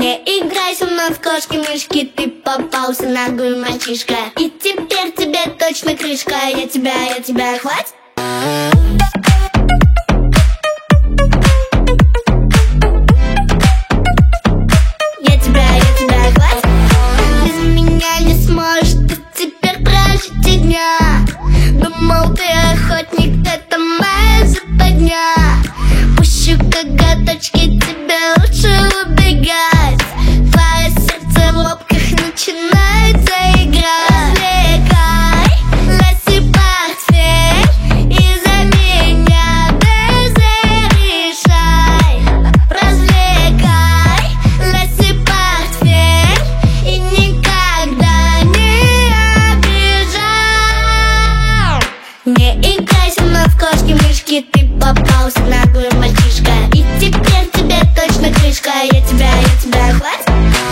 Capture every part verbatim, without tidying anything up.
Не играй со мной в кошки-мышки, ты попался наглый мальчишка. И теперь тебе точно крышка, я тебя, я тебя, хватит. Я тебя, я тебя, хватит. Без меня не сможешь ты теперь прожить и дня. Думал, ты охотник, это моя западня. Пущу коготочки, тебе лучше убегать. Твое сердце в лобках начинает заиграть. Развлекай, носи портфель и за меня ДЗ решай. Развлекай, носи портфель и никогда не обижай. Не играй со мной в кошки-мышки, ты попался наглый мальчишка. И теперь тебе точно крышка, я тебя, я тебя, хватит.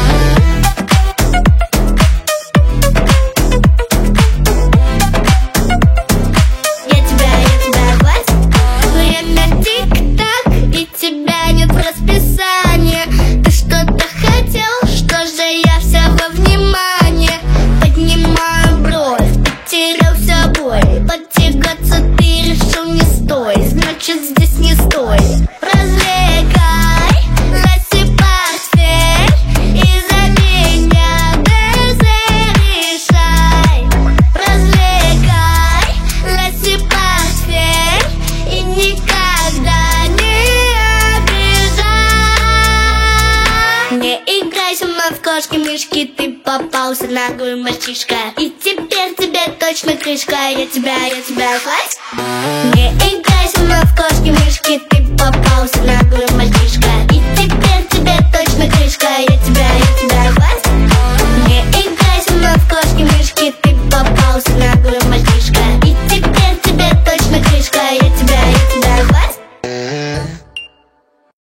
Я тебя, я тебя, хватит. Время тик-так, и тебя нет в расписании. Ты что-то хотел, что же я вся во внимание. Поднимаю бровь, потерял собой. Потягаться ты решил не стой, значит здесь не стой. Развлекай, носи портфель и за меня ДЗ решай. Развлекай, носи портфель и никогда не обижай. Не играй со мной в кошки-мышки, ты попался наглый мальчишка. И теперь тебе точно крышка, я тебя, я тебя, хватит.